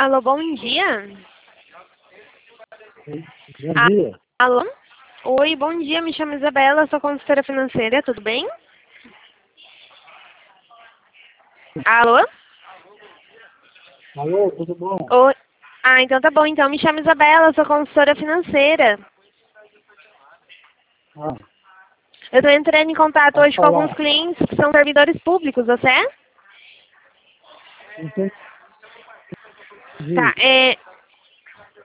Alô, bom dia. Bom dia. Alô? Oi, bom dia. Me chamo Isabela, sou consultora financeira, tudo bem? Alô? Alô, tudo bom? Oi. Ah, então tá bom. Então, me chamo Isabela, sou consultora financeira. Ah, Eu tô entrando em contato pode hoje com alguns falar. clientes que são servidores públicos, você é? Entendi. Tá,